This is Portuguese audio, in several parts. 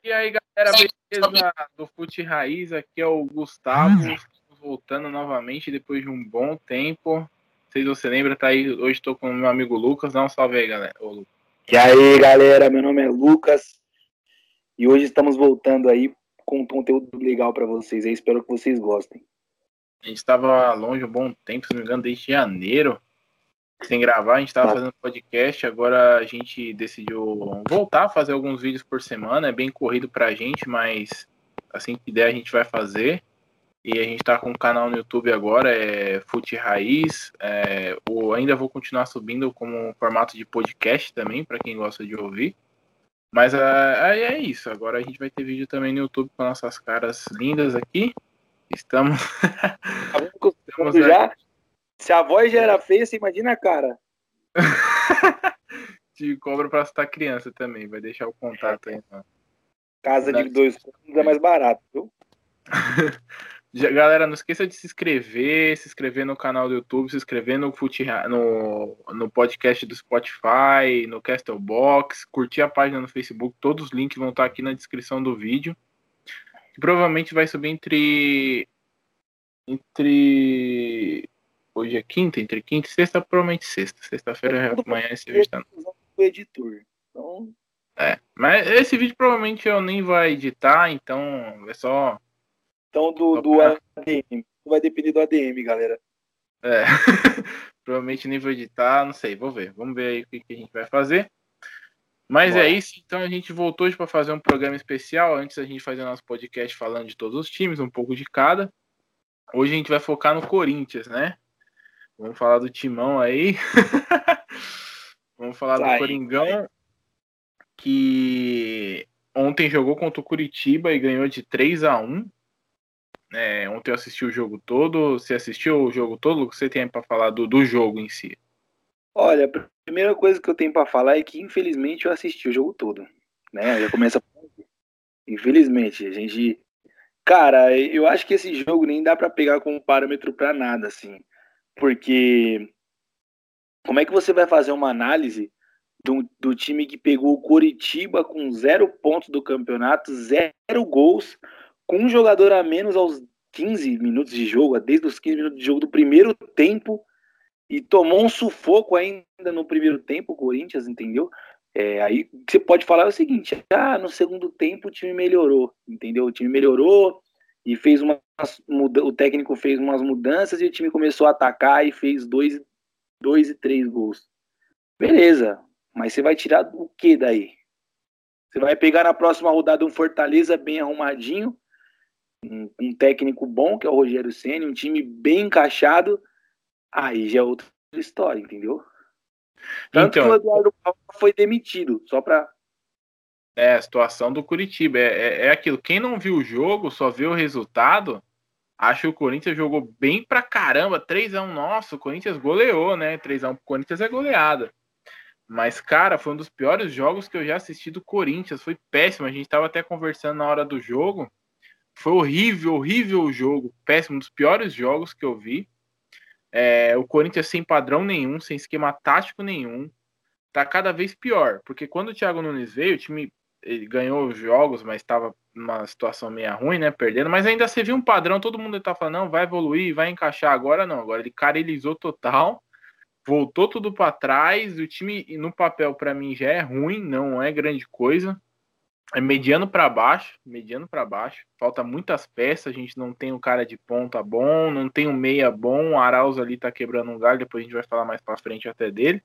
E aí, galera, beleza? Do Fute Raiz, aqui é o Gustavo. Estamos voltando novamente depois de um bom tempo. Não sei se você lembra, tá aí. Hoje estou com o meu amigo Lucas. Dá um salve aí, galera. Ô, Lucas. E aí, galera, meu nome é Lucas e hoje estamos voltando aí com um conteúdo legal para vocês. Eu espero que vocês gostem. A gente estava longe um bom tempo, se não me engano, desde janeiro, sem gravar. A gente estava fazendo podcast, agora a gente decidiu voltar a fazer alguns vídeos por semana. É bem corrido pra gente, mas assim que der a gente vai fazer. E a gente tá com um canal no YouTube agora, é Fute Raiz. Ainda vou continuar subindo como formato de podcast também, para quem gosta de ouvir. Mas aí é isso. Agora a gente vai ter vídeo também no YouTube com nossas caras lindas aqui. Estamos já. Se a voz já era feia, você imagina a cara. De cobra para assustar criança também. Vai deixar o contato aí. Casa de 2 cômodos é mais barato, viu? Galera, não esqueça de se inscrever no canal do YouTube, se inscrever no podcast do Spotify, no Castbox, curtir a página no Facebook, todos os links vão estar aqui na descrição do vídeo. Que provavelmente vai subir hoje é quinta, entre quinta e sexta, provavelmente sexta. Sexta-feira amanhã esse vídeo está no editor. Então... mas esse vídeo provavelmente eu nem vou editar, então é só... Então, do ADM. Vai depender do ADM, galera. Provavelmente nem vou editar, não sei, vou ver. Vamos ver aí o que a gente vai fazer. Mas Bora. É isso, então a gente voltou hoje para fazer um programa especial. Antes a gente fazer nosso podcast falando de todos os times, um pouco de cada. Hoje a gente vai focar no Corinthians, né? Vamos falar do Timão aí. Vamos falar do Coringão, que ontem jogou contra o Curitiba e ganhou de 3-1. Ontem eu assisti o jogo todo. Você assistiu o jogo todo? O que você tem para falar do jogo em si? Olha, a primeira coisa que eu tenho para falar é que infelizmente eu assisti o jogo todo, né? Já começa, infelizmente, a gente, cara, eu acho que esse jogo nem dá para pegar como parâmetro para nada, assim, porque como é que você vai fazer uma análise do time que pegou o Coritiba com 0 pontos do campeonato, 0 gols, com um jogador a menos aos 15 minutos de jogo, desde os 15 minutos de jogo do primeiro tempo, e tomou um sufoco ainda no primeiro tempo, o Corinthians, entendeu? Aí você pode falar o seguinte, no segundo tempo o time melhorou, entendeu? O time melhorou e o técnico fez umas mudanças e o time começou a atacar e fez 2 e 3 gols. Beleza, mas você vai tirar o que daí? Você vai pegar na próxima rodada um Fortaleza bem arrumadinho, um técnico bom, que é o Rogério Ceni, um time bem encaixado, aí já é outra história, entendeu? Tanto que o Eduardo Paulo foi demitido, só pra... a situação do Curitiba, é aquilo, quem não viu o jogo, só viu o resultado, acho que o Corinthians jogou bem pra caramba, 3-1, nossa, o Corinthians goleou, né, 3-1 pro Corinthians é goleada. Mas, cara, foi um dos piores jogos que eu já assisti do Corinthians. Foi péssimo. A gente tava até conversando na hora do jogo. Foi horrível, horrível o jogo. Péssimo, um dos piores jogos que eu vi. O Corinthians sem padrão nenhum, sem esquema tático nenhum. Tá cada vez pior. Porque quando o Thiago Nunes veio, o time ele ganhou os jogos, mas estava numa situação meio ruim, né? Perdendo. Mas ainda você viu um padrão. Todo mundo tá falando, não, vai evoluir, vai encaixar. Agora não. Agora ele carelizou total. Voltou tudo para trás, o time no papel para mim já é ruim, não é grande coisa. É mediano para baixo. Falta muitas peças, a gente não tem um cara de ponta bom, não tem um meia bom, o Arauz ali tá quebrando um galho, depois a gente vai falar mais para frente até dele.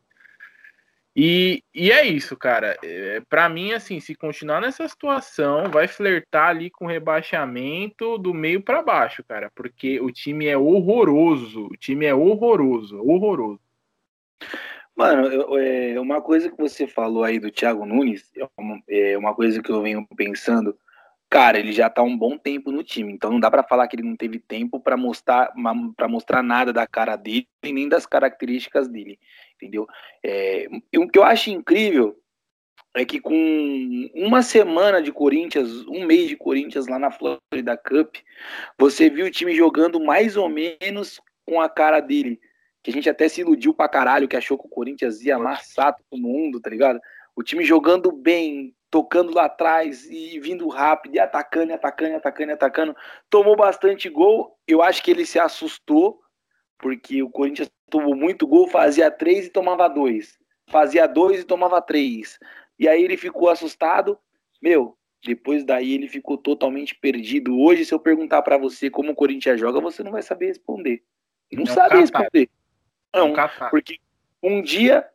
E é isso, cara. Para mim, assim, se continuar nessa situação, vai flertar ali com rebaixamento do meio para baixo, cara, porque o time é horroroso. Horroroso. Mano, uma coisa que você falou aí do Thiago Nunes, é uma coisa que eu venho pensando, cara, ele já tá um bom tempo no time, então não dá pra falar que ele não teve tempo pra mostrar nada da cara dele, nem das características dele, entendeu? O que eu acho incrível é que com uma semana de Corinthians, um mês de Corinthians lá na Florida Cup, você viu o time jogando mais ou menos com a cara dele, que a gente até se iludiu pra caralho, que achou que o Corinthians ia amassar todo mundo, tá ligado? O time jogando bem, tocando lá atrás e vindo rápido, e atacando, atacando, atacando, atacando. Tomou bastante gol. Eu acho que ele se assustou, porque o Corinthians tomou muito gol, fazia 3 e tomava 2. Fazia 2 e tomava 3. E aí ele ficou assustado. Meu, depois daí ele ficou totalmente perdido. Hoje, se eu perguntar para você como o Corinthians joga, você não vai saber responder. Não É um sabe catar. responder. É um Não, catar. porque um dia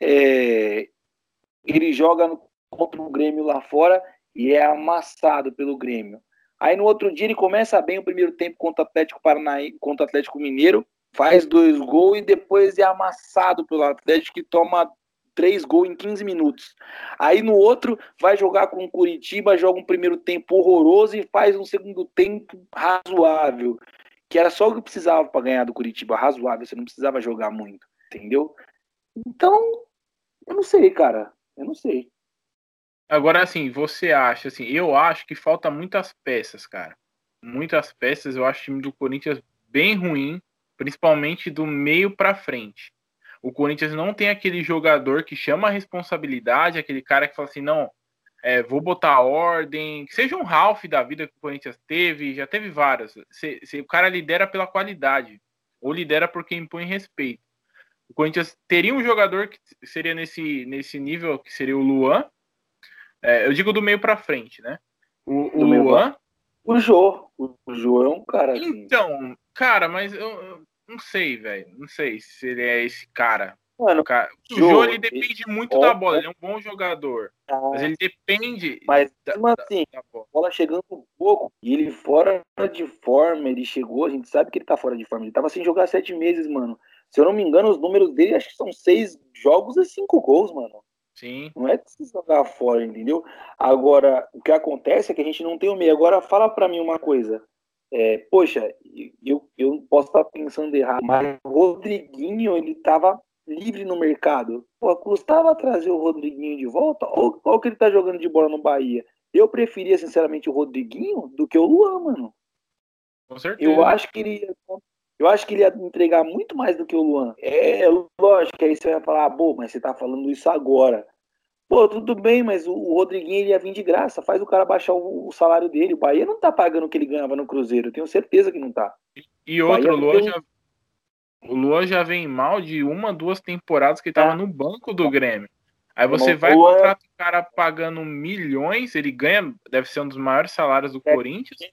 é, ele joga contra o Grêmio lá fora e é amassado pelo Grêmio. Aí no outro dia ele começa bem o primeiro tempo contra o Atlético Paranaense, contra o Atlético Mineiro, faz 2 gols e depois é amassado pelo Atlético que toma 3 gols em 15 minutos. Aí no outro vai jogar com o Curitiba, joga um primeiro tempo horroroso e faz um segundo tempo razoável, que era só o que precisava para ganhar do Curitiba, razoável, você não precisava jogar muito, entendeu? Então, eu não sei, cara. Eu não sei. Agora, assim, você acha, assim, eu acho que falta muitas peças, cara. Muitas peças, eu acho o time do Corinthians bem ruim, principalmente do meio pra frente. O Corinthians não tem aquele jogador que chama a responsabilidade, aquele cara que fala assim, não, vou botar ordem, que seja um Ralph da vida que o Corinthians teve, já teve vários. O cara lidera pela qualidade, ou lidera porque impõe respeito. O Corinthians teria um jogador que seria nesse nível, que seria o Luan. Eu digo do meio para frente, né? O Do meio pra... Luan. O Jô. O Jô é um cara assim. Então, cara, mas eu não sei, velho. Não sei se ele é esse cara. Mano, O Jô, ele Jô, depende muito da ó, bola. Ele é um bom jogador. Mas ele depende mas da, mesmo da, assim, da bola. bola chegando um pouco e ele fora de forma, ele chegou, a gente sabe que ele tá fora de forma. Ele tava sem jogar 7 meses, mano. Se eu não me engano, os números dele acho que são 6 jogos e 5 gols, mano. Sim. Não é de se jogar fora, entendeu? Agora, o que acontece é que a gente não tem o meio. Agora, fala pra mim uma coisa. Poxa, eu posso estar pensando errado, mas o Rodriguinho, ele tava livre no mercado. Pô, custava trazer o Rodriguinho de volta? Olha o que ele tá jogando de bola no Bahia. Eu preferia, sinceramente, o Rodriguinho do que o Luan, mano. Com Eu certeza. acho que ele, eu acho que ele ia entregar muito mais do que o Luan. Lógico, aí você vai falar, ah, bom, mas você tá falando isso agora. Pô, tudo bem, mas o Rodriguinho ele ia vir de graça. Faz o cara baixar o salário dele. O Bahia não tá pagando o que ele ganhava no Cruzeiro. Eu tenho certeza que não tá. E O Bahia outro, deu. o Luan já vem mal de 1, 2 temporadas que ele tava Ah, no banco do Grêmio. Aí você irmão, vai o Luan contratar o cara pagando milhões, ele ganha, deve ser um dos maiores salários do é. Corinthians,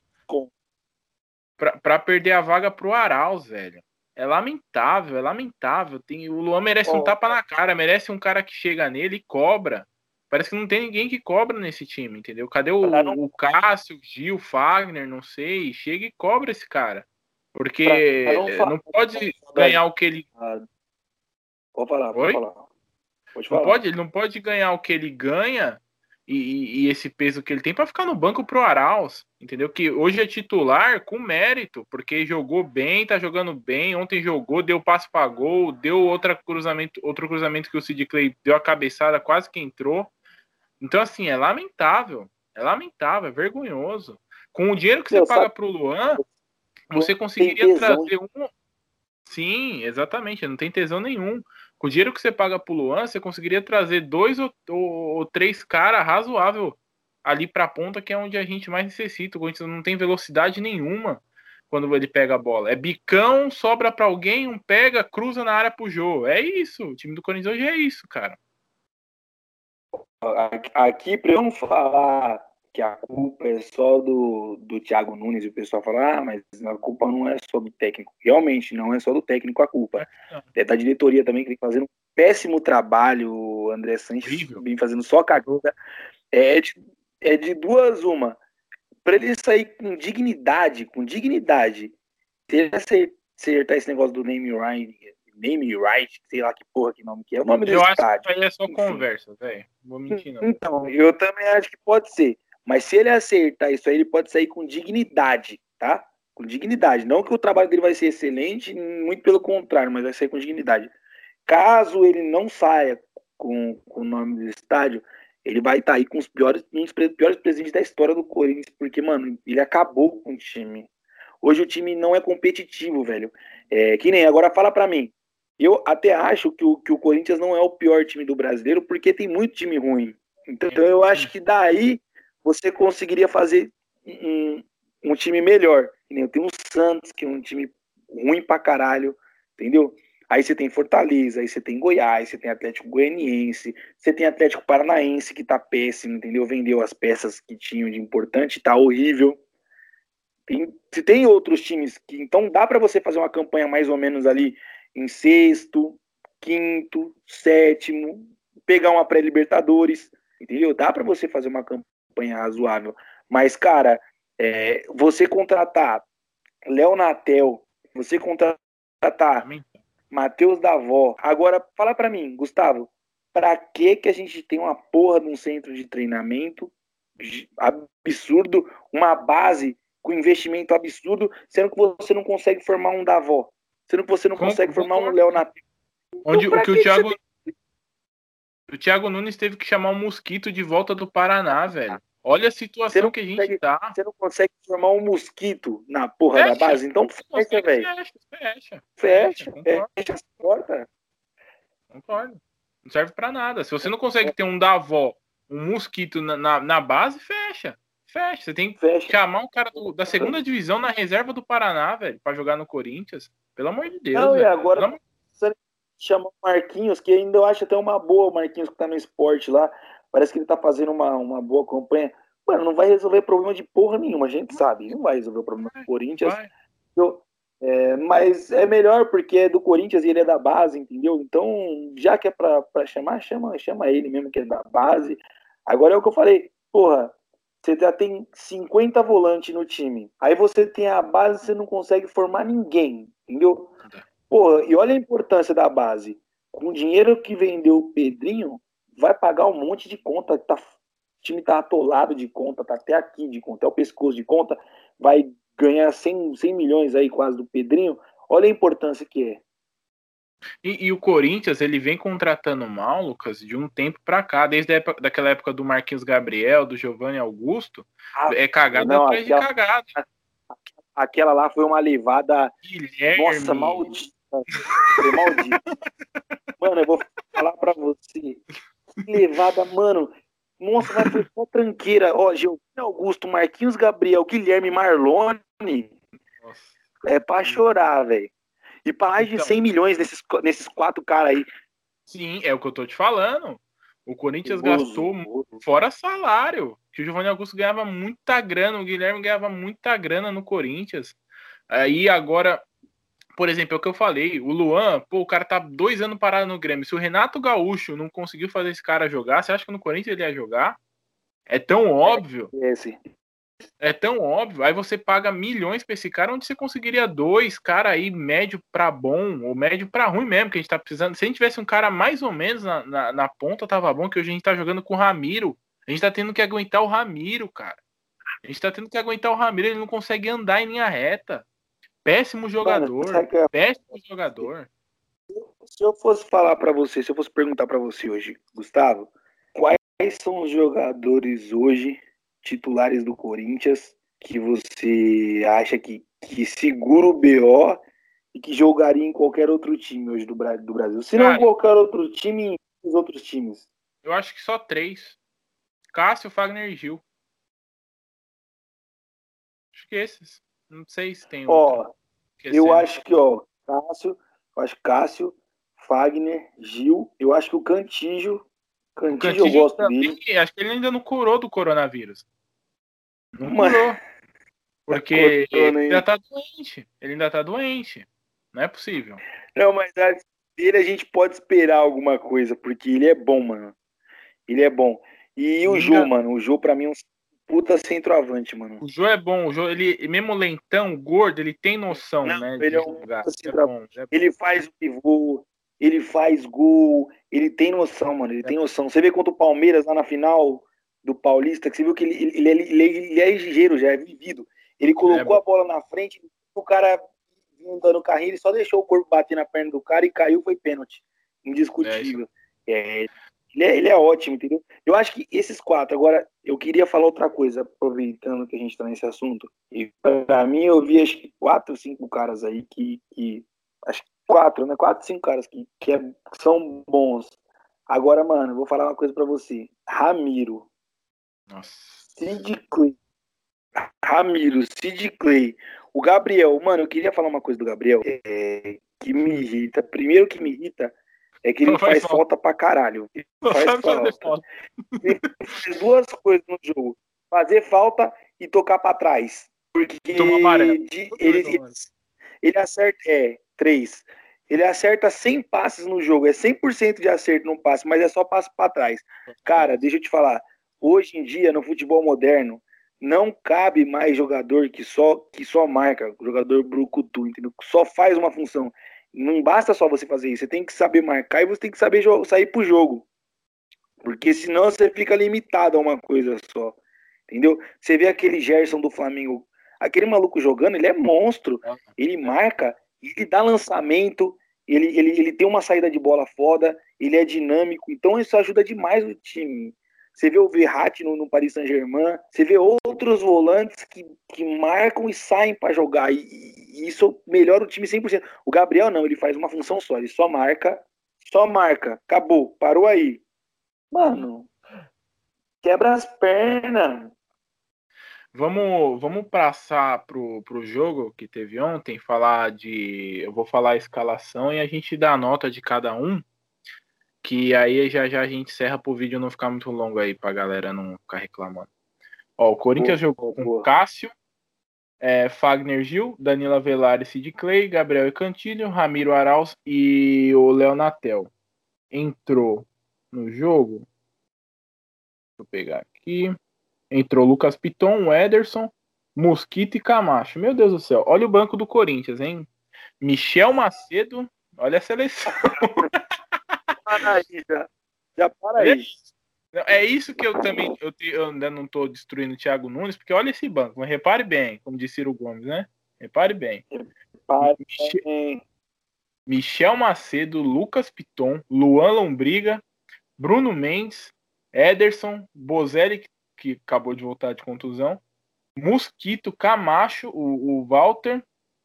pra perder a vaga pro Arauz, velho. É lamentável, é lamentável. O Luan merece um Ó, tapa na cara, merece um cara que chega nele e cobra. Parece que não tem ninguém que cobra nesse time, entendeu? Cadê pra não, o Cássio, o Gil, o Fagner, não sei. Chega e cobra esse cara. pra não Porque falar não pode da ganhar o que ele. pode falar, pode Oi? falar. Pode falar. Ele não pode ganhar o que ele ganha e esse peso que ele tem para ficar no banco pro Arauz, entendeu? Que hoje é titular com mérito, porque jogou bem, tá jogando bem, ontem jogou, deu passe para gol, deu outro cruzamento que o Sid Clay deu a cabeçada, quase que entrou. Então assim, é lamentável, é vergonhoso. Com o dinheiro que você Meu, paga sabe, pro Luan, você tem conseguiria tesão. trazer um. Sim, exatamente, não tem tesão nenhum. Com o dinheiro que você paga pro Luan, você conseguiria trazer dois ou três caras razoável ali pra ponta, que é onde a gente mais necessita. O Corinthians não tem velocidade nenhuma quando ele pega a bola. É bicão, sobra pra alguém, um pega, cruza na área pro Jô. É isso, o time do Corinthians hoje é isso, cara. Aqui, para eu não falar que a culpa é só do Thiago Nunes e o pessoal falar, mas a culpa não é só do técnico. Realmente, não é só do técnico a culpa. Não, É da diretoria também, que vem fazendo um péssimo trabalho. O André Sanches horrível. vem fazendo só cagada. É de, é de duas uma. Para ele sair com dignidade, se ele acertar esse negócio do name right, sei lá que porra que nome que é, o nome do Eu acho que estádio, isso aí é só enfim. conversa, velho. Não vou mentir, não. Então, eu também acho que pode ser. Mas se ele acertar isso aí, ele pode sair com dignidade, tá? Com dignidade. Não que o trabalho dele vai ser excelente, muito pelo contrário, mas vai sair com dignidade. Caso ele não saia com o nome do estádio, ele vai estar aí com um dos piores presidentes da história do Corinthians, porque, mano, ele acabou com o time. Hoje o time não é competitivo, velho. Que nem agora fala pra mim. Eu até acho que o Corinthians não é o pior time do brasileiro, porque tem muito time ruim. Então eu acho que daí você conseguiria fazer um time melhor. Tem o Santos, que é um time ruim pra caralho, entendeu? Aí você tem Fortaleza, aí você tem Goiás, você tem Atlético Goianiense, você tem Atlético Paranaense, que tá péssimo, entendeu? Vendeu as peças que tinham de importante, tá horrível. Tem outros times que então dá para você fazer uma campanha mais ou menos ali em sexto, quinto, sétimo, pegar uma pré-Libertadores, entendeu? Dá para você fazer uma campanha razoável. Mas, cara, você contratar Léo Natel, você contratar Matheus Davó. Agora, fala para mim, Gustavo, para que a gente tem uma porra de um centro de treinamento absurdo, uma base com investimento absurdo, sendo que você não consegue formar um Davó, sendo que você não consegue formar um Léo Natel. Onde então, o Thiago Nunes teve que chamar um mosquito de volta do Paraná, velho. Olha a situação que a gente tá. Você não consegue formar um mosquito na porra da base? Então fecha, velho. Fecha a porta. Concordo. Não serve pra nada. Se você não consegue ter um Davó, um mosquito na base, fecha. Você tem que chamar um cara da segunda divisão na reserva do Paraná, velho, pra jogar no Corinthians. Pelo amor de Deus, não, velho. E agora você chama o Marquinhos, que ainda eu acho até uma boa, o Marquinhos que tá no esporte lá. Parece que ele tá fazendo uma boa campanha. Mano, não vai resolver problema de porra nenhuma, a gente sabe. Não vai resolver o problema do Corinthians. Mas é melhor porque é do Corinthians e ele é da base, entendeu? Então, já que é pra chamar, chama ele mesmo que é da base. Agora é o que eu falei, porra, você já tem 50 volantes no time. Aí você tem a base, você não consegue formar ninguém, entendeu? Porra, e olha a importância da base. Com o dinheiro que vendeu o Pedrinho, vai pagar um monte de conta. O time tá atolado de conta, tá até aqui de conta, até o pescoço de conta. Vai ganhar 100 milhões aí quase do Pedrinho. Olha a importância que é. E o Corinthians, ele vem contratando mal, Lucas, de um tempo pra cá, desde daquela época do Marquinhos Gabriel, do Giovanni Augusto, é cagada atrás de cagada. Aquela lá foi uma levada. Guilherme. Nossa, maldita. Foi maldita. Mano, eu vou falar pra você. Que levada, mano. Nossa, mas foi só tranqueira. Ó, Giovanni Augusto, Marquinhos Gabriel, Guilherme Marlone. Nossa. É pra chorar, velho. E pra mais de 100 milhões nesses 4 caras aí. Sim, é o que eu tô te falando. O Corinthians gastou fora salário. Que o Giovanni Augusto ganhava muita grana, o Guilherme ganhava muita grana no Corinthians. Aí agora, por exemplo, é o que eu falei, o Luan, o cara tá 2 anos parado no Grêmio. Se o Renato Gaúcho não conseguiu fazer esse cara jogar, você acha que no Corinthians ele ia jogar? É tão óbvio. É tão óbvio. Aí você paga milhões pra esse cara, onde você conseguiria 2 cara aí médio pra bom, ou médio pra ruim mesmo, que a gente tá precisando. Se a gente tivesse um cara mais ou menos na ponta, tava bom, que hoje a gente tá jogando com o Ramiro. A gente tá tendo que aguentar o Ramiro, cara. A gente tá tendo que aguentar o Ramiro, ele não consegue andar em linha reta. Péssimo jogador. Mano, péssimo jogador. Se eu fosse falar para você, se eu fosse perguntar para você hoje, Gustavo, quais são os jogadores hoje titulares do Corinthians que você acha que segura o BO e que jogaria em qualquer outro time hoje do Brasil? Se não qualquer outro time, os outros times. Eu acho que só 3. Cássio, Fagner e Gil. Acho que esses. Não sei se tem outro. Eu acho que, Cássio, Fagner, Gil, eu acho que o Cantígio eu gosto dele. Acho que ele ainda não curou do coronavírus. Não curou. Porque ele ainda tá doente. Ele ainda tá doente. Não é possível. Não, mas dele a gente pode esperar alguma coisa, porque ele é bom, mano. Ele é bom. E o Jô, mano. O Jô, pra mim, é um puta centroavante, mano. O Jô é bom. O Jô, ele, mesmo lentão, gordo, ele tem noção, né? Ele é um puta centroavante. Ele faz o pivô, ele faz gol, ele tem noção, mano. Ele tem noção. Você vê contra o Palmeiras lá na final do Paulista, que você viu que ele é ligeiro, já é vivido. Ele colocou a bola na frente, o cara dando carrinho, ele só deixou o corpo bater na perna do cara e caiu, foi pênalti. Indiscutível. Ele é ótimo, entendeu? Eu acho que esses 4. Agora, eu queria falar outra coisa, aproveitando que a gente tá nesse assunto. E pra mim, eu vi acho que 4 ou 5 caras aí que acho que 4, né? 4, 5 caras que são bons. Agora, mano, vou falar uma coisa pra você. Ramiro, Nossa. Sid Clay. Ramiro, Sid Clay. O Gabriel, mano, eu queria falar uma coisa do Gabriel que me irrita. Primeiro que me irrita é que Não ele faz faz falta. falta pra caralho. Ele Não faz sabe fazer falta. falta. Ele faz duas coisas no jogo: fazer falta e tocar pra trás. Porque E tomou amarelo. Toda vez toma amarelo. ele acerta. 3. Ele acerta 100 passes no jogo. É 100% de acerto no passe, mas é só passe pra trás. Cara, deixa eu te falar. Hoje em dia, no futebol moderno, não cabe mais jogador que só marca, jogador brucutu, entendeu? Só faz uma função. Não basta só você fazer isso, você tem que saber marcar e você tem que saber sair pro jogo. Porque senão você fica limitado a uma coisa só. Entendeu? Você vê aquele Gerson do Flamengo, aquele maluco jogando, ele é monstro. Ele É. marca, ele dá lançamento, ele tem uma saída de bola foda, ele é dinâmico, então isso ajuda demais o time. Você vê o Verratti no Paris Saint-Germain, você vê outros volantes que marcam e saem para jogar, e isso melhora o time 100%. O Gabriel não, ele faz uma função só, ele só marca, acabou, parou aí. Mano, quebra as pernas. Vamos passar pro jogo que teve ontem, falar de. Eu vou falar a escalação e a gente dá a nota de cada um, que aí já já a gente encerra pro vídeo não ficar muito longo aí pra galera não ficar reclamando. Ó, o Corinthians jogou com Boa. Cássio, Fagner Gil, Danilo Avelar e Sid Clay, Gabriel e Cantilho, Ramiro Arauz e o Léo Natel. Entrou no jogo, deixa eu pegar aqui. Entrou Lucas Piton, Ederson, Mosquito e Camacho. Meu Deus do céu, olha o banco do Corinthians, hein? Michel Macedo, olha a seleção. Para aí, já para Olha aí. isso. É isso que eu também eu ainda não estou destruindo o Thiago Nunes, porque olha esse banco, mas repare bem, como disse Ciro Gomes, né? Repare bem. Para Michel, aí. Michel Macedo, Lucas Piton, Luan Lombriga, Bruno Mendes, Ederson, Bozelli, que acabou de voltar de contusão, Mosquito, Camacho, o Walter,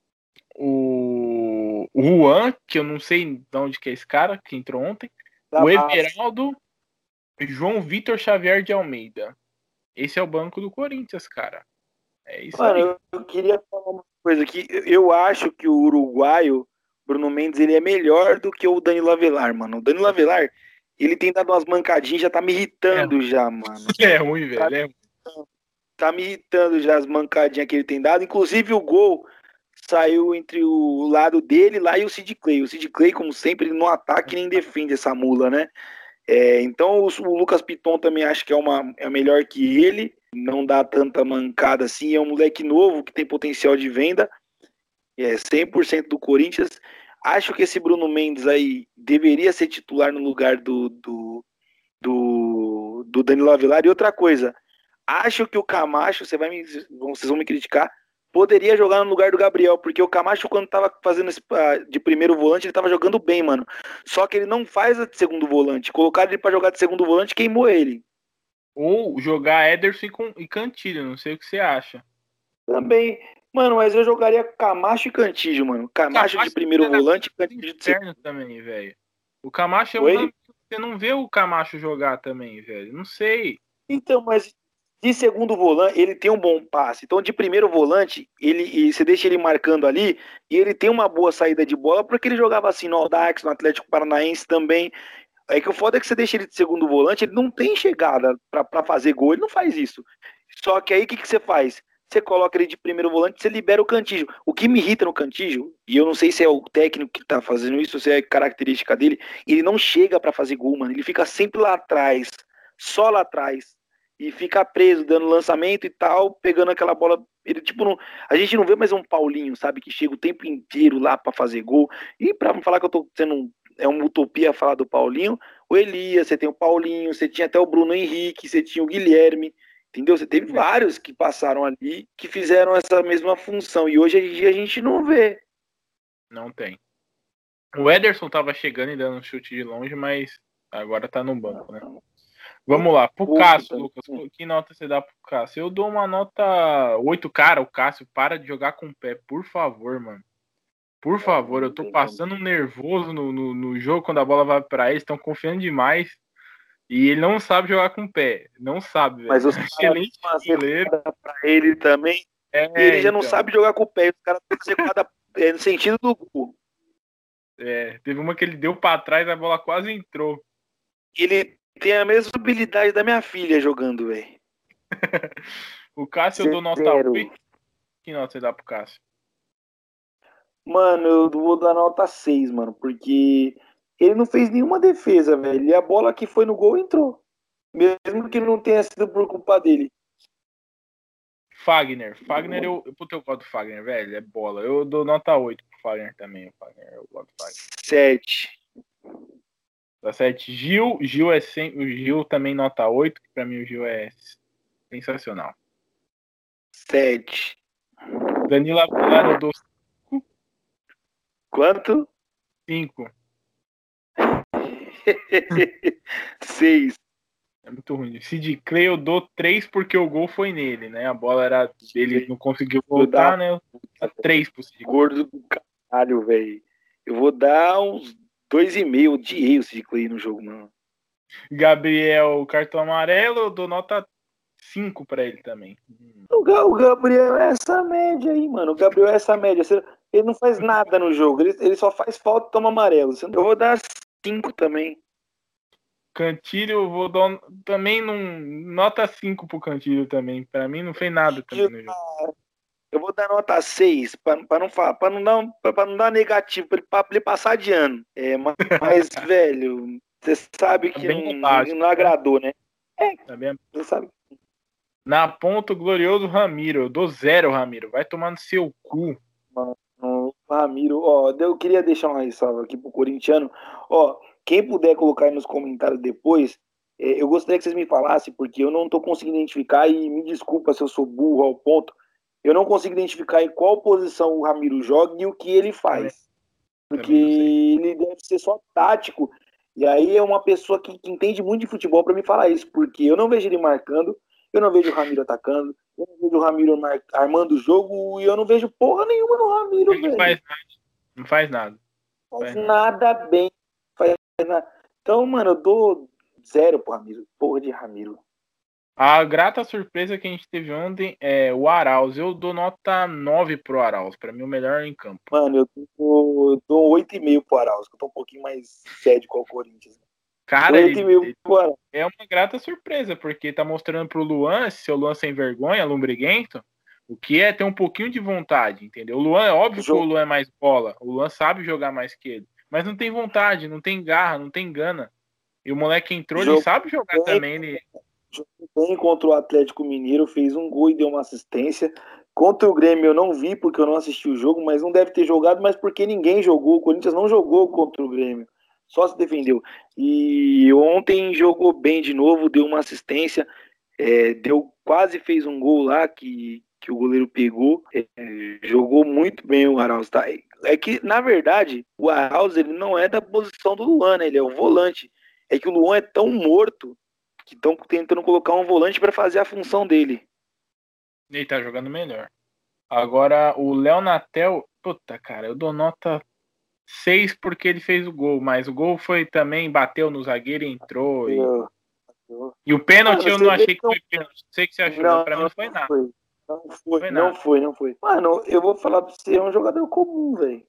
o Juan, que eu não sei de onde que é esse cara, que entrou ontem, Da o base. Everaldo, João Vitor Xavier de Almeida. Esse é o banco do Corinthians, cara. É isso Mano, aí. eu queria falar uma coisa aqui. Eu acho que o uruguaio, Bruno Mendes, ele é melhor do que o Danilo Avelar, mano. O Danilo Avelar, ele tem dado umas mancadinhas, já tá me É, irritando já, mano. é ruim, Tá, velho. É ruim. tá me irritando já as mancadinhas que ele tem dado. Inclusive o gol saiu entre o lado dele lá e o Sid Clay. O Sid Clay, como sempre, ele não ataca e nem defende essa mula, né? Então o Lucas Piton também acho que é melhor que ele, não dá tanta mancada assim, é um moleque novo que tem potencial de venda, 100% do Corinthians. Acho que esse Bruno Mendes aí deveria ser titular no lugar do Danilo Avelar. E outra coisa, acho que o Camacho, vocês vão me criticar, poderia jogar no lugar do Gabriel, porque o Camacho, quando tava fazendo de primeiro volante, ele tava jogando bem, mano. Só que ele não faz a de segundo volante. Colocaram ele pra jogar de segundo volante, queimou ele. Ou jogar Ederson e Cantilho, não sei o que você acha. Também. Mano, mas eu jogaria Camacho e Cantígio, mano. O Camacho de Camacho primeiro é volante e do Cantígio de segundo. inferno também, velho. O Camacho é um Oi? ranço. Você não vê o Camacho jogar também, velho. Não sei. Então, mas de segundo volante, ele tem um bom passe. Então, de primeiro volante, você deixa ele marcando ali e ele tem uma boa saída de bola, porque ele jogava assim no Audax, no Atlético Paranaense também. É que o foda é que você deixa ele de segundo volante, ele não tem chegada pra fazer gol, ele não faz isso. Só que aí o que você faz? Você coloca ele de primeiro volante, você libera o Cantígio. O que me irrita no Cantígio, e eu não sei se é o técnico que tá fazendo isso, ou se é característica dele, ele não chega pra fazer gol, mano. Ele fica sempre lá atrás, só lá atrás. E fica preso, dando lançamento e tal, pegando aquela bola. Ele, tipo, não, a gente não vê mais um Paulinho, sabe, que chega o tempo inteiro lá pra fazer gol. E pra não falar que eu tô sendo. É uma utopia falar do Paulinho, o Elias, você tem o Paulinho, você tinha até o Bruno Henrique, você tinha o Guilherme. Entendeu? Você teve vários que passaram ali que fizeram essa mesma função. E hoje a gente não vê. Não tem. O Ederson tava chegando e dando um chute de longe, mas agora tá no banco, né? Vamos lá. Pro Pouco Cássio, também. Lucas. Que nota você dá pro Cássio? Eu dou uma nota 8. Cara, o Cássio para de jogar com o pé, por favor, mano. Por favor, eu Não tô tem como. passando um nervoso no jogo quando a bola vai pra eles, estão confiando demais. E ele não sabe jogar com o pé. Não sabe, Mas velho. os caras dão Excelente uma goleiro. recuada pra ele também. E ele É, já não então. sabe jogar com o pé. Os caras dão uma recuada no sentido do gol. Teve uma que ele deu pra trás, a bola quase entrou. Ele tem a mesma habilidade da minha filha jogando, velho. O Cássio eu dou nota 8. 0. Que nota você dá pro Cássio? Mano, eu vou dar nota 6, mano, porque ele não fez nenhuma defesa, velho. E a bola que foi no gol entrou. Mesmo que não tenha sido por culpa dele. Fagner. Fagner, puta, eu gosto do Fagner, velho. É bola. Eu dou nota 8 pro Fagner também. O Fagner, eu gosto do Fagner. 7. Tá certo. Gil é sempre. O Gil também nota 8, que pra mim o Gil é sensacional. 7. Danilo Avelar eu dou Quanto? 5. 6. É muito ruim. Sid Clay eu dou 3 porque o gol foi nele, né? A bola era dele, não conseguiu voltar, né? Eu dou 3 pro Sid Clay. Gordo do caralho, velho. Eu vou dar uns 2,5. Odiei o Sid Clay no jogo, mano. Gabriel, cartão amarelo, eu dou nota 5 pra ele também. O Gabriel é essa média aí, mano. O Gabriel é essa média. Ele não faz nada no jogo. Ele só faz falta e toma amarelo. Eu vou dar 5 também. Cantilho, eu vou dar também nota 5 pro Cantilho também. Pra mim não fez nada também no jogo. Eu vou dar nota 6 pra não dar negativo, pra ele passar de ano. Mas, velho, você sabe Tá que bem não, básico, não né? agradou, né? Tá bem... Você sabe. Na ponta, o glorioso Ramiro. Eu dou 0, Ramiro. Vai tomar no seu cu. Mano, o Ramiro, ó, eu queria deixar uma ressalva aqui pro corintiano. Ó, quem puder colocar aí nos comentários depois, eu gostaria que vocês me falassem, porque eu não tô conseguindo identificar, e me desculpa se eu sou burro ao ponto, eu não consigo identificar em qual posição o Ramiro joga e o que ele faz. Porque Também não sei. ele deve ser só tático. E aí é uma pessoa que entende muito de futebol para me falar isso, porque eu não vejo ele marcando, eu não vejo o Ramiro atacando, eu não vejo o Ramiro armando o jogo e eu não vejo porra nenhuma no Ramiro, Ele velho. faz nada. Não faz nada. Faz Faz nada. nada bem. Faz nada. Então, mano, eu dou 0 pro Ramiro. Porra de Ramiro. A grata surpresa que a gente teve ontem é o Arauz. Eu dou nota 9 pro Arauz. Pra mim, o melhor em campo. Mano, eu dou 8,5 pro Arauz, que eu tô um pouquinho mais sério com o Corinthians. Cara, 8,5 pro Arauz. é uma grata surpresa, porque tá mostrando pro Luan, esse seu Luan sem vergonha, lombriguento, o que é ter um pouquinho de vontade, entendeu? O Luan, é óbvio que o Luan é mais bola, o Luan sabe jogar mais que ele, mas não tem vontade, não tem garra, não tem gana. E o moleque entrou, ele sabe jogar também. Ele... Jogou bem contra o Atlético Mineiro, fez um gol e deu uma assistência. Contra o Grêmio eu não vi porque eu não assisti o jogo, mas não deve ter jogado, mas porque ninguém jogou. O Corinthians não jogou contra o Grêmio, só se defendeu. E ontem jogou bem de novo, deu uma assistência, quase fez um gol lá que o goleiro pegou. Jogou muito bem o Arauz. Tá? É que, na verdade, o Arauz ele não é da posição do Luan, né? Ele é um volante. É que o Luan é tão morto que estão tentando colocar um volante para fazer a função dele. Ele tá jogando melhor. Agora, o Léo Natel, puta, cara, eu dou nota 6 porque ele fez o gol, mas o gol foi também, bateu no zagueiro e entrou. E o pênalti Mano, eu não você vê achei que foi pênalti. Não sei o que você achou, mas não, pra mim não foi não nada. foi. Foi nada. Não foi. Mano, eu vou falar pra você, é um jogador comum, velho.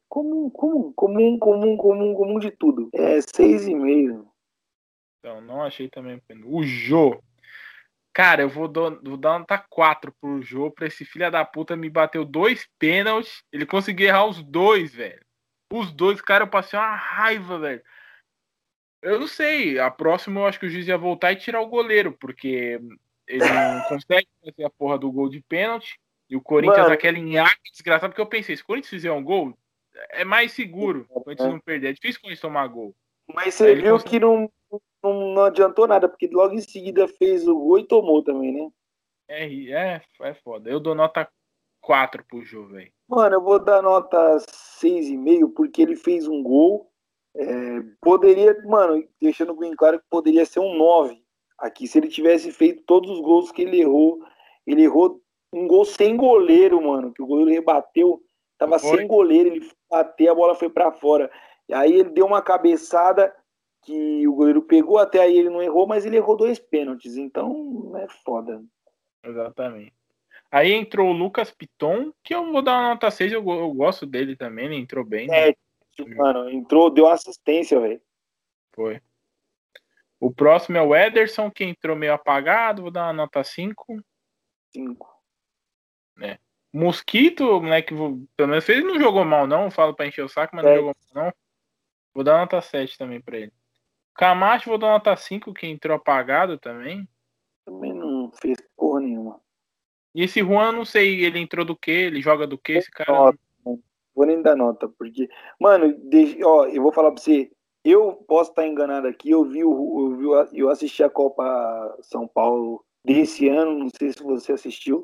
Comum de tudo. É 6,5. Então, não achei também pênalti. O Jô. Cara, eu vou dar nota 4 pro Jô, pra esse filho da puta me bateu 2 pênaltis. Ele conseguiu errar os 2, velho. Os 2, cara, eu passei uma raiva, velho. Eu não sei. A próxima eu acho que o juiz ia voltar e tirar o goleiro, porque ele não consegue fazer a porra do gol de pênalti. E o Corinthians, Mano, aquele nhaque desgraçado, porque eu pensei, se o Corinthians fizer um gol, é mais seguro o Corinthians né? não perder. É difícil o Corinthians tomar gol. Mas Aí você ele viu consegue. que não adiantou nada, porque logo em seguida fez o gol e tomou também, né? É foda. Eu dou nota 4 pro Jô, velho. Mano, eu vou dar nota 6,5 porque ele fez um gol. Poderia, mano, deixando bem claro que poderia ser um 9 aqui, se ele tivesse feito todos os gols que ele errou. Ele errou um gol sem goleiro, mano, que o goleiro rebateu. Tava sem goleiro, ele foi bater, a bola foi pra fora. E aí ele deu uma cabeçada que o goleiro pegou, até aí ele não errou, mas ele errou 2 pênaltis. Então, é foda. Exatamente. Aí entrou o Lucas Piton, que eu vou dar uma nota 6, eu gosto dele também, ele entrou bem, né? Mano, entrou, deu assistência, velho. Foi. O próximo é o Ederson, que entrou meio apagado, vou dar uma nota 5. 5. Né? Mosquito, moleque, pelo menos ele não jogou mal, não. Falo pra encher o saco, mas não jogou mal, não. Vou dar nota 7 também pra ele. Camacho, vou dar nota 5, que entrou apagado também. Também não fez porra nenhuma. E esse Juan, não sei, ele entrou do que? Ele joga do que? Esse cara. Nota, vou nem dar nota, porque. Mano, ó, eu vou falar pra você. Eu posso estar enganado aqui. Eu assisti a Copa São Paulo desse ano. Não sei se você assistiu.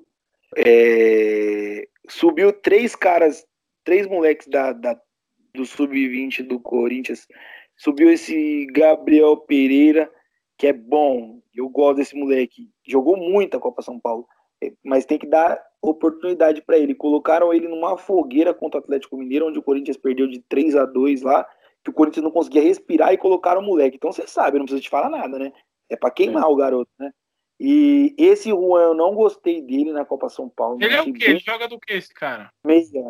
Subiu 3 caras, 3 moleques do Sub-20 do Corinthians. Subiu esse Gabriel Pereira, que é bom. Eu gosto desse moleque. Jogou muito a Copa São Paulo. Mas tem que dar oportunidade para ele. Colocaram ele numa fogueira contra o Atlético Mineiro, onde o Corinthians perdeu de 3-2 lá, que o Corinthians não conseguia respirar e colocaram o moleque. Então você sabe, não precisa te falar nada, né? É para queimar o garoto, né? E esse Juan, eu não gostei dele na Copa São Paulo. Ele é o quê? Ele joga do que, esse cara? Meia.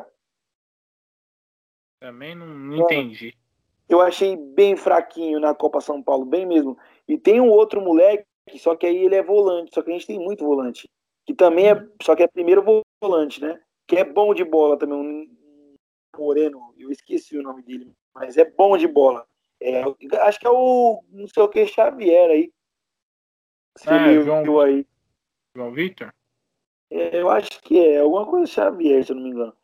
Também não entendi. Eu achei bem fraquinho na Copa São Paulo, bem mesmo. E tem um outro moleque, só que aí ele é volante, só que a gente tem muito volante. Que também só que é primeiro volante, né? Que é bom de bola também, um moreno, eu esqueci o nome dele, mas é bom de bola. Acho que é o, não sei o que, Xavier aí. Você leu aí. João Vitor? Eu acho que é alguma coisa Xavier, se eu não me engano.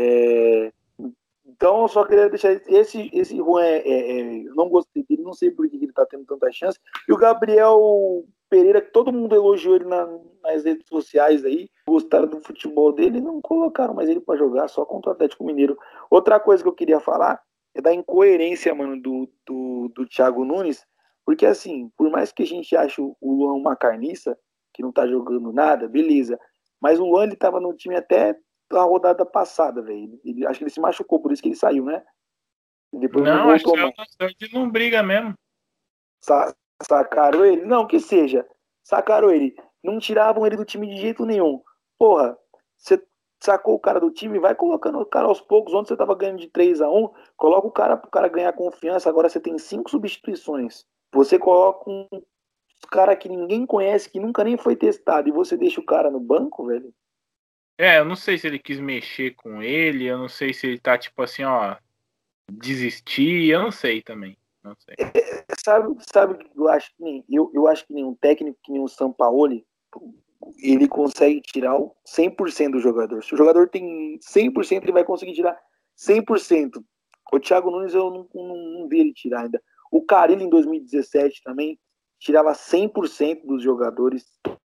Então, eu só queria deixar esse Juan, eu não gostei dele, não sei por que ele tá tendo tanta chance. E o Gabriel Pereira, que todo mundo elogiou ele nas redes sociais aí, gostaram do futebol dele, não colocaram mais ele para jogar só contra o Atlético Mineiro. Outra coisa que eu queria falar é da incoerência, mano, do Thiago Nunes, porque assim, por mais que a gente ache o Luan uma carniça, que não tá jogando nada, beleza. Mas o Luan, ele tava no time até a rodada passada, velho. Acho que ele se machucou, por isso que ele saiu, né? E depois não voltou mais. Ele não briga mesmo. Sacaram ele? Não, que seja. Sacaram ele. Não tiravam ele do time de jeito nenhum. Porra, você sacou o cara do time, vai colocando o cara aos poucos. Onde você tava ganhando de 3-1, coloca o cara pro cara ganhar confiança. Agora você tem 5 substituições. Você coloca um cara que ninguém conhece, que nunca nem foi testado, e você deixa o cara no banco, velho. Eu não sei se ele quis mexer com ele, eu não sei se ele tá tipo assim, ó, desistir, eu não sei também. Não sei. Sabe que eu acho que eu acho que nenhum técnico, que nem o Sampaoli, ele consegue tirar 100% do jogador. Se o jogador tem 100%, ele vai conseguir tirar 100%. O Thiago Nunes eu não vi ele tirar ainda. O Carille em 2017 também tirava 100% dos jogadores,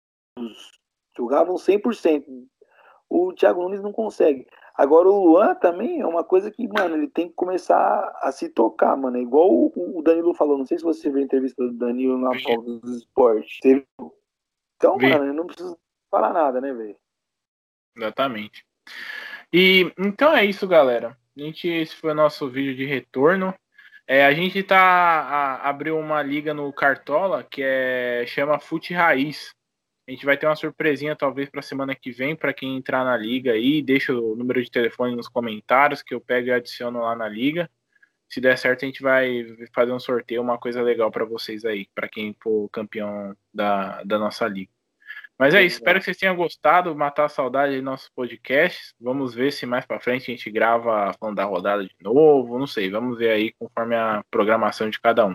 jogavam 100%. O Thiago Nunes não consegue. Agora o Luan também é uma coisa que, mano, ele tem que começar a se tocar, mano. É igual o Danilo falou, não sei se você viu a entrevista do Danilo na Fox dos Esportes. Então, mano, eu não preciso falar nada, né, velho? Exatamente. E então é isso, galera. Esse foi o nosso vídeo de retorno. A gente abriu uma liga no Cartola que chama Fute Raiz. A gente vai ter uma surpresinha talvez para semana que vem para quem entrar na liga aí. Deixa o número de telefone nos comentários que eu pego e adiciono lá na liga. Se der certo, a gente vai fazer um sorteio, uma coisa legal para vocês aí, para quem for campeão da nossa liga. Mas é isso, espero que vocês tenham gostado, matar a saudade aí do nosso podcast. Vamos ver se mais para frente a gente grava falando da rodada de novo, não sei, vamos ver aí conforme a programação de cada um.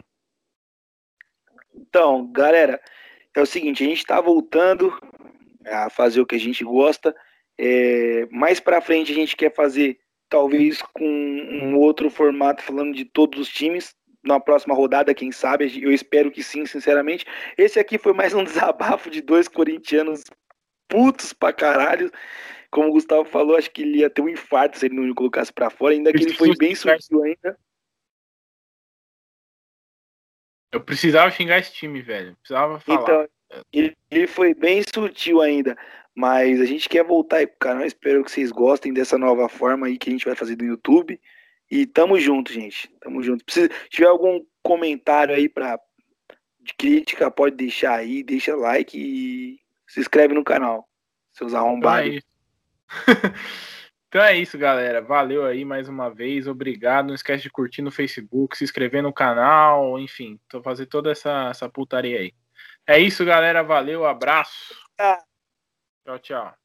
Então, galera, é o seguinte, a gente tá voltando a fazer o que a gente gosta. Mais para frente a gente quer fazer talvez com um outro formato falando de todos os times na próxima rodada, quem sabe, eu espero que sim, sinceramente. Esse aqui foi mais um desabafo de 2 corintianos putos pra caralho. Como o Gustavo falou, acho que ele ia ter um infarto se ele não me colocasse pra fora, ainda que ele foi bem sutil ainda. Eu precisava xingar esse time, velho. Precisava falar. Então, ele foi bem sutil ainda. Mas a gente quer voltar aí pro canal. Espero que vocês gostem dessa nova forma aí que a gente vai fazer do YouTube. E tamo junto, gente. Tamo junto. Se tiver algum comentário aí de crítica, pode deixar aí. Deixa like e se inscreve no canal. Seus Então é arrombados. isso. Então é isso, galera. Valeu aí mais uma vez. Obrigado. Não esquece de curtir no Facebook, se inscrever no canal, enfim, fazer toda essa putaria aí. É isso, galera. Valeu, abraço. Ah. Tchau, tchau.